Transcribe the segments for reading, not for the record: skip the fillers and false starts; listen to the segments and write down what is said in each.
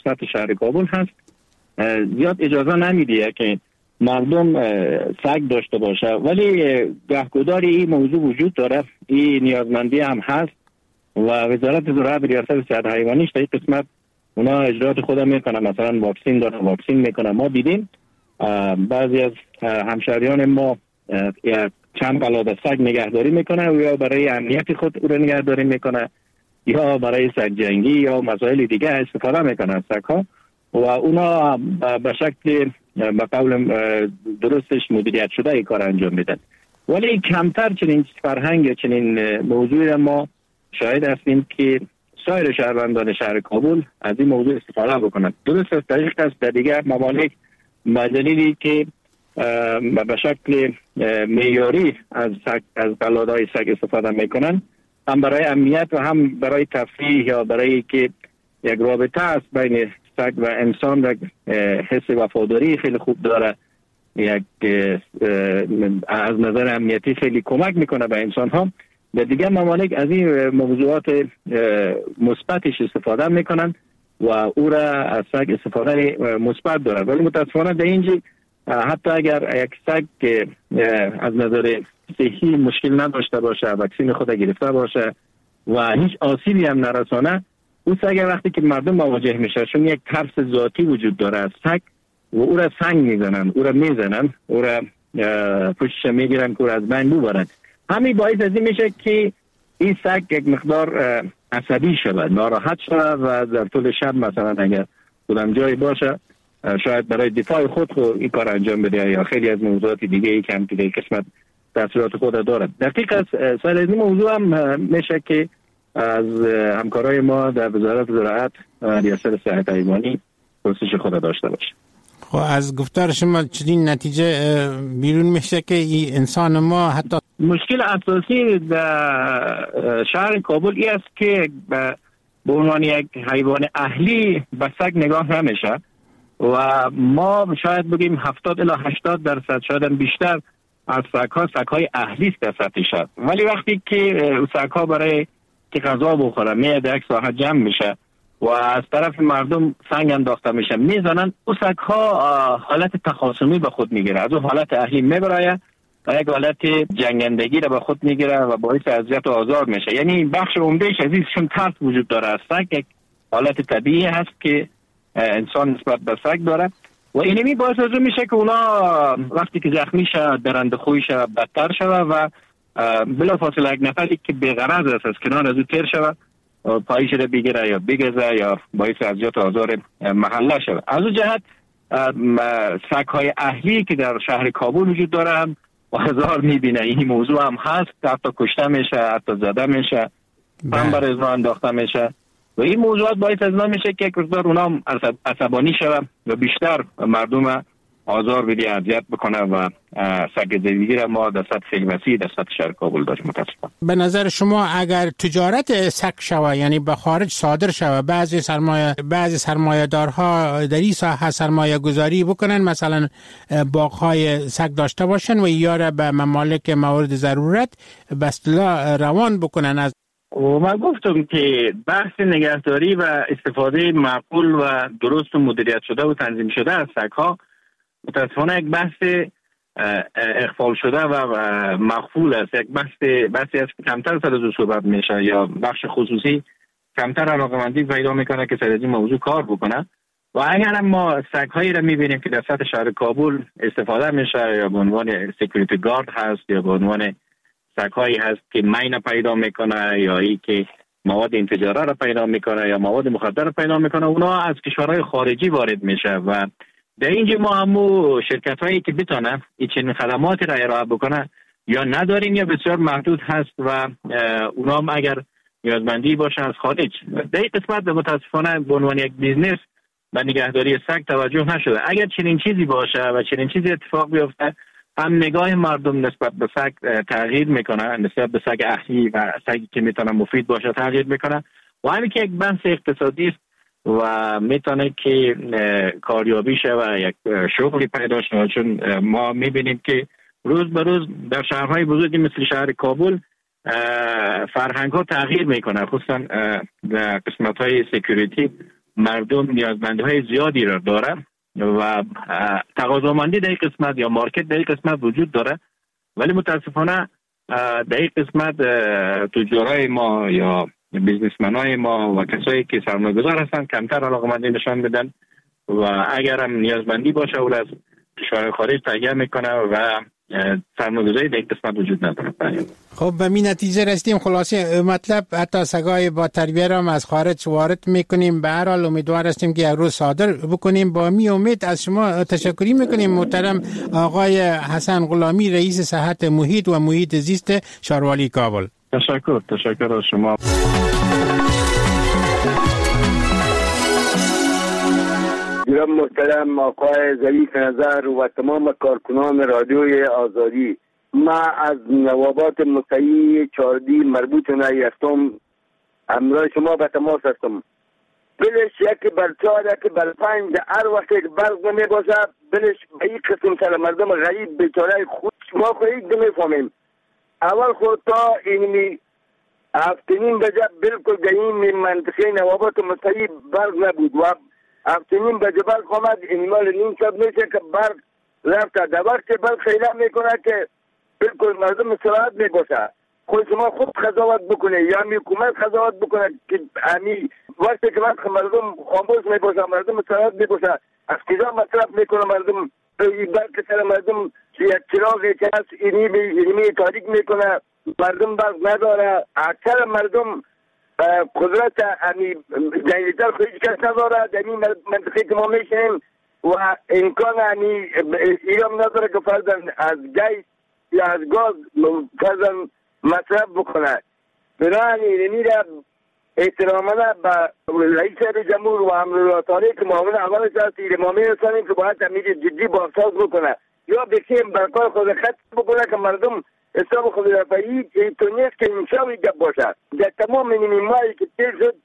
مثبت شهر کابل هست. زیاد اجازه نمیده که مردم سگ داشته باشه، ولی گهگداری این موضوع وجود داره، این نیازمندی هم هست و وزارت زراعت ریاست صحت حیوانیش در این قسمت اونا اجرات خود میکنه، مثلا واکسین داره، واکسین میکنه. ما دیدیم بعضی از همشهریان ما چند قلاده سگ نگهداری میکنه و یا برای امنیت خود او را نگهداری میکنه یا برای سگ جنگی یا مسائل دیگه استفاده میکنه از سگ ها و اونا به شکل به قول درستش مدیریت شده ای کار انجام میدن. ولی کمتر چنین فرهنگ چنین موضوعی را ما شاهد هستیم که سایر شهروندان شهر کابل از این موضوع استفاده بکنند. درست است، طریق است در دیگر ممالک مدنی که به شکل معیاری از قلادهای سگ استفاده میکنن، هم برای امنیت و هم برای تفریح یا برای که یک رابطه است بین سگ و انسان و حس وفاداری خیلی خوب داره، یک از نظر امنیتی خیلی کمک میکنه به انسان ها. در دیگر ممالک از این موضوعات مثبتش استفاده میکنن و او را از سگ استفاده مثبت داره. ولی متاسفانه در اینجا حتی اگر یک سگ که از نظر صحی مشکل نداشته باشه، واکسین خود گرفته باشه و هیچ آسیبی هم نرسانه، او سگ وقتی که مردم مواجه میشه، چون یک ترس ذاتی وجود داره از سگ و او را سنگ میزنن، او را میزنن، او را پشتش میگیرن که او را از بین ببرن. همین باعث از این میشه که این سگ یک مقدار عصبی شود، ناراحت شود و در طول شب مثلا اگر کدام جایی باشه شاید برای دفاع خود این کار انجام بده یا خیلی از موضوعات دیگه ای که هم که قسمت تاثیرات خود دارد. دقیق است. سر این موضوع هم میشه که از همکارای ما در وزارت زراعت ریاست صحت حیوانی پرسش خود داشته باشه. خب از گفتار شما چنین نتیجه بیرون میشه که این انسان ما حتی مشکل اساسی در شهر کابل این است که به عنوان یک حیوان اهلی به سگ نگاه نمیشه و ما شاید بگیم 70 الی 80% شاید بیشتر از سگ‌های اهلی است در سطح شهر. ولی وقتی که سگ‌ها برای که غذا بخورن میاد یک ساحه جمع میشه و از طرف مردم سنگ انداخته میشه میزنن، او سگ‌ها حالت تخاصمی به خود میگیره، از اون حالت اهلی میبره و یک حالت جنگندگی را به خود میگیره و باعث اذیت و آزار میشه. یعنی بخش عمدهش از اینشون ترس وجود داره از سگ، یک حالت طبیعی هست که انسان نسبت به سگ داره و اینمی باعث از اون میشه که اونا وقتی که زخمی شه درنده خویش بدتر شوه و بلافاصله یک نفری که بی‌غرض است از کنار از او تیر شوه پایش را بگیره یا بگزه یا باعث اذیت و آزار محله شوه. از اون جهت سگ‌های اهلی که در شهر کابل وجود داره هم هزار میبینه. این موضوع هم هست، حتی کشته میشه، حتی زده میشه، هم بر ازنا انداخته میشه و این موضوعات باعث از ما میشه که یک مقدار اونا عصبانی شوه و بیشتر مردم آزار بده، اذیت بکنه و سگ زندگی را ما در سطح خیلی وسیع در سطح شهر کابل داریم. متاسفانه به نظر شما اگر تجارت سگ شوه، یعنی به خارج صادر شوه، بعضی سرمایه‌دارها در این ساحه سرمایه گذاری بکنن، مثلا باغ‌های سگ داشته باشن و یا را به ممالک مورد ضرورت به اصطلاح روان بکنن. از من گفتم که بحث نگهداری و استفاده معقول و درست و مدیریت شده و تنظیم شده از سگ‌ها متاسفانه یک بحث اغفال شده و مغفول است. یک بحثی است که کمتر سر از صحبت میشه یا بخش خصوصی کمتر علاقه‌مندی پیدا میکنه که سر از این موضوع کار بکنه. و اگر ما سگ‌هایی را میبینیم که در سطح شهر کابل استفاده میشه یا به عنوان سکیوریتی گارد هست یا به عنوان سگ‌هایی هست که مین پیدا میکنه یا ای که مواد انفجاره را پیدا میکنه یا مواد مخدر را پیدا میکنه، اونا از کشورهای خارجی وارد میشه و در اینجا ما همو شرکت هایی که بتانه این چنین خدماتی را ارائه بکنه یا نداریم یا بسیار محدود هست و اونا هم اگر نیازمندی باشه از خارج. در این قسمت متاسفانه به عنوان یک بیزنس به نگهداری سگ توجه نشده. اگر چنین چیزی باشه و چنین چیزی اتفاق بیفته، هم نگاه مردم نسبت به سگ تغییر میکنه، نسبت به سگ اهلی و سگی که میتونه مفید باشه تغییر میکنه و همین که یک بحث اقتصادی است و میتونه که کاریابی شه و یک شغلی پیدا شه. چون ما میبینیم که روز به روز در شهرهای بزرگی مثل شهر کابل فرهنگ ها تغییر میکنه، خصوصا در قسمت های سکیوریتی مردم نیازمندی های زیادی را داره و تقاضامندی در این قسمت یا مارکت در این قسمت وجود داره، ولی متاسفانه در این قسمت تجارای ما یا بیزنسمنای ما و کسایی که سرمایه‌گذار هستند کمتر علاقمندی نشان بدن و اگر هم نیازمندی باشه اول از کشور خارج تهیه میکنه و سرمایه‌گذاری در این قسمت وجود نداره. خب به این نتیجه رسیدیم خلاصه مطلب حتی سگای با تربیه را از خارج وارد میکنیم. به هر حال امیدوار هستیم که یک روز صادر بکنیم. با می امید از شما تشکری میکنیم محترم آقای حسن غلامی، رئیس صحت محیط و محیط زیست شاروالی کابل. تشکر از شما. جناب محترم آقای ظریف نظر و تمام کارکنان رادیوی آزادی، ما از نوابات مطیع چاردی مربوط نیستم، همراه شما به تماس هستم. بلش یکی بر 4 یکی بر 5 هر وقت برق نمی باشه بلش به این قسم سر مردم غریب بیچاره خود ما خواهید نمیفهمیم. اول خود تا اینمی هفتنین بجا بالکل در این منطقه نوابات مطیع برق نبود و هفتنین بجا برق آمد اینمال نیم شب میشه که برق رفته. در وقت برق خیلی میکنه که بالکل مردم سراحت میگوشه. خود شما خود قضاوت بکنه یا حکومت قضاوت بکنه که امی وقتی که وقت مردم خاموش میگوشه مردم سراحت میگوشه از کجا مصرف میکنه مردم برق سر مردم یک چراغی که هست اینمی تاریک میکنه مردم برق نداره. اکثر مردم قدرت امی جنگیتر خیلی کس نداره در این منطقه که ما میشنیم و امکان امی ایرام نداره که فرضاً از گیس یا از گاز فرضاً مصرف بکنه. بنابراین اینمی را احترامانا به رئیس جمهور و امرالله که معاون اولش هست ما میرسانیم که باید امیر جدی بازساز بکنه یا بکیم برکار خود خط بکنه که مردم حساب خود رفعی تو نیست که انشاوی گب باشه. در تمام این ماهی که تیر شد.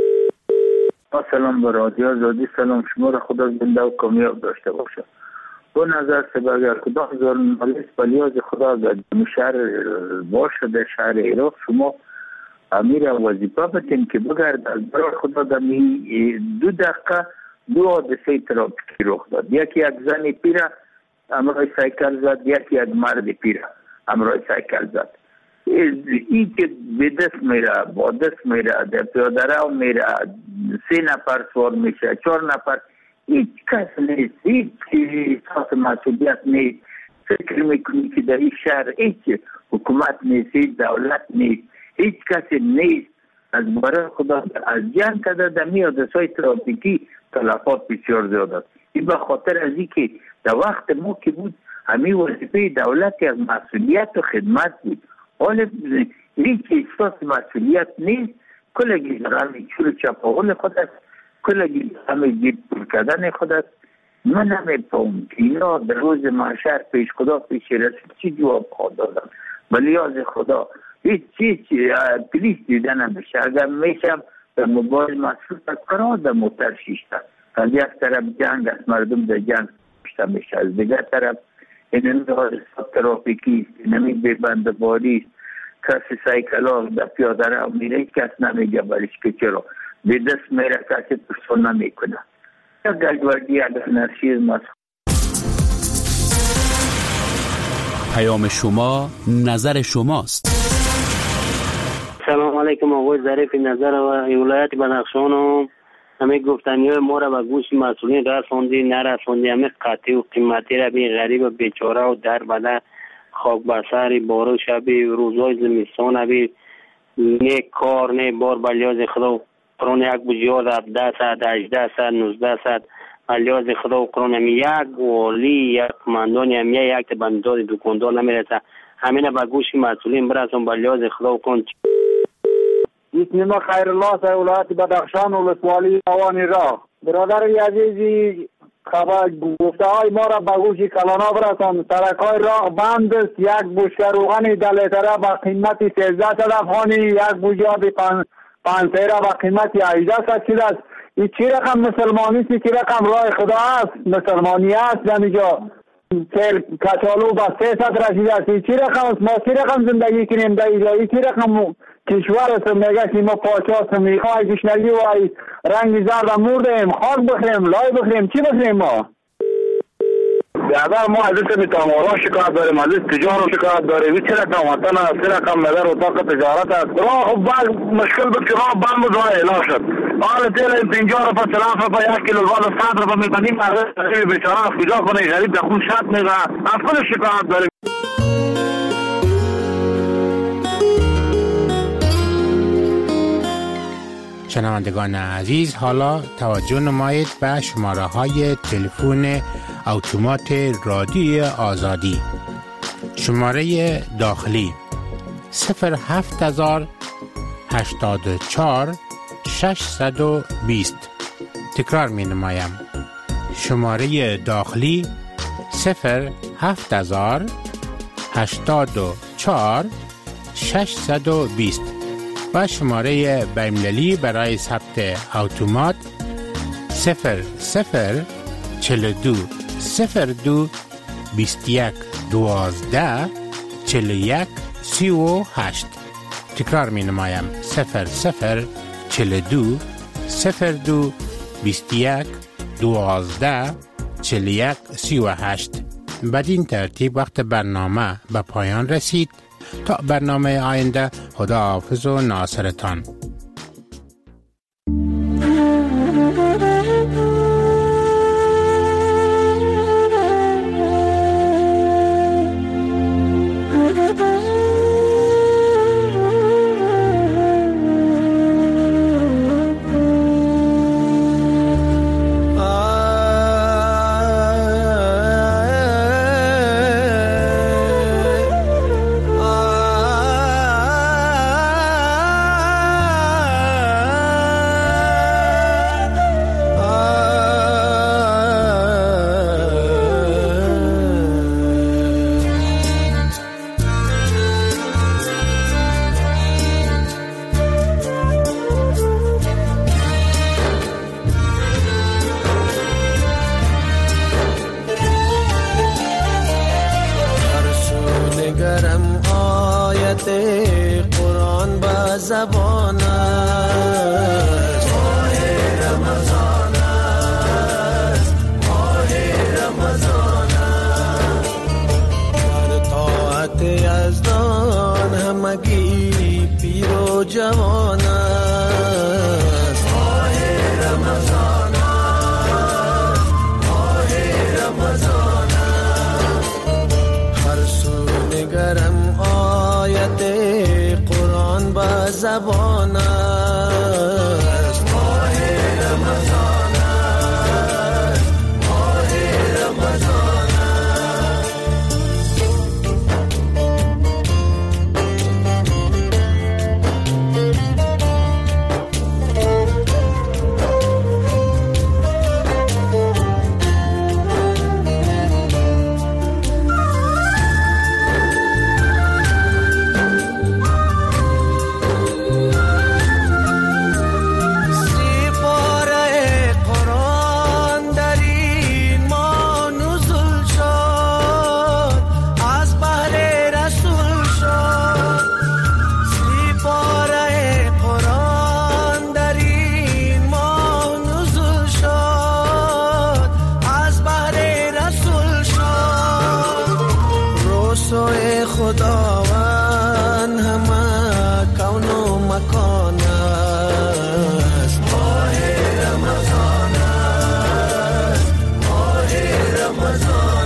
سلام به رادیو آزادی، سلام شما را خدا زنده و کامیاب داشته باشه. با نظر سبا اگر کدام ژورنالیست به لیاز خدا در شهر باشه در شهر عراق شما امیر وظیفه بتین که بگرد از برای خدا دمی 2 دقیقه 2 حادثه ترافیکی رخ داد. یکی یک زن پیره امرای سایکل زد، یکی یک مرد پیره امرای سایکل زد. این که به دست میره با دست میره در پیاده رو میره 3 نفر سوار میشه 4 نفر هیچ کس نیست، هیچ احساس مسئولیت نیست. فکر میکنی که در این شهر هیچ حکومت نیست، هیچ دولت نیست، هیچ کسی نیست. از برای خدا از جنگ کده در حادثه‌های ترافیکی تلفات بسیار زیاد است. این به خاطر از این که در وقت ما که بود همین وظیفه دولت از مسئولیت و خدمت بود. حالا هیچ احساس مسئولیت نیست. کلگی در همین چور چپاول خود است، کلگی همین جیب پر کردن خود است. من نمی‌فهمم که اینا در روز محشر پیش خدا پیش رسید چی جواب خواهد دادن. ولی از خدا هیچ چیز پلیس دیدن نمیشه. اگر میشم به موبایل مصروف است قرار در موتر شیشته. از یک طرف جنگ است، مردم در جنگ کشته میشه، از دیگر طرف این حادثات ترافیکی است، نمی ببندباری است. کسی سایکلا در پیاده رو میره کس نمیگه برش که چرا به دست میره کسی پرسون نمیکنه. یا گلگوردی اگر نرشیزم است. پیام شما نظر شماست. سلام علیکم آقای ظریف نظر و ولایت بدخشان و همه گفتنی های ما را به گوش مسئولین رساندی نرساندی همه قطعی و قیمتی را به غریب و بیچاره و در بده خاک بسری بارو شبی روزای زمستان بی نه کار نه بار بلیاز خدا قرآن یک بجیاد 17 ساعت 18 ساعت 19 ساعت بلیاز خدا قرآن همی یک والی یک مندانی همی یک بندار دکاندار نمیرسه. همین به گوش مسئولین برسون بلیاز خدا کن. اسم خیرالله از ولایت بدخشان و ولسوالی اوانی راه. برادر عزیزی خبر گفته های ما را به گوش کلانا برسان. سرکای راه بند است. یک بوشک روغن دلیتره با قیمت 1300 افغانی، یک بوجیاب 5 سیره با قیمت 1800 چیز است. این چی رقم مسلمانی است؟ چی رقم راه خدا است؟ مسلمانی است در اینجا کچالو با 300 رسیده است. چی رقم است؟ ما چی رقم زندگی کنیم در اینجا؟ چی رقم کشور است؟ میگه که ما پاچه است میخواه گشنگی و رنگ زرد مردیم، خاک بخریم، لای بخریم، چی بخریم ما؟ بیادر ما از این تامارا شکایت داریم، از این تجارت شکایت داریم. این چه رقم وطن است، چه رقم نظر اتاق تجارت است. راه خب بعد مشکل بود که راه بند بود، راه اعلا شد. حال تیل 50 روپا 40 روپا 1 کیلو بعد 100 روپا میکنیم. مردم بیچاره از کجا کنه؟ غریب در خون شد میگه. از خود شکایت داریم. شنوندگان عزیز، حالا توجه نمایید به شماره های تلفن اتومات رادیوی آزادی. شماره داخلی 07084 620. تکرار می نمایم. شماره داخلی 07084 620 و شماره بین‌المللی برای ثبت اتومات 0042 02 21 12 41 38. تکرار می نمایم 0042 02 21 12 41 38. بدین ترتیب وقت برنامه به پایان رسید. تا برنامه آینده، خداحافظ و ناصرتان. خداوند همه کون و مکان است. ماه رمضان است، ماه رمضان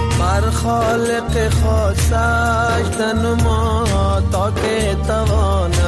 خالق خاص سجده نما تا که توان